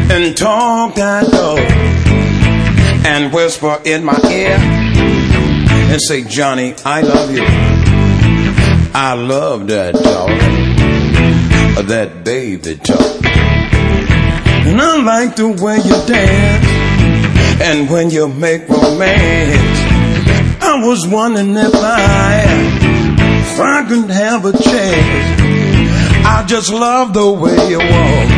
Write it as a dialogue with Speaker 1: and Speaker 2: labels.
Speaker 1: and talk that talk and whisper in my ear and say, Johnny, I love you. I love that talk, that baby talk. And I like the way you dance and when you make romance. I was wondering if I could have a chance. I just love the way you walk.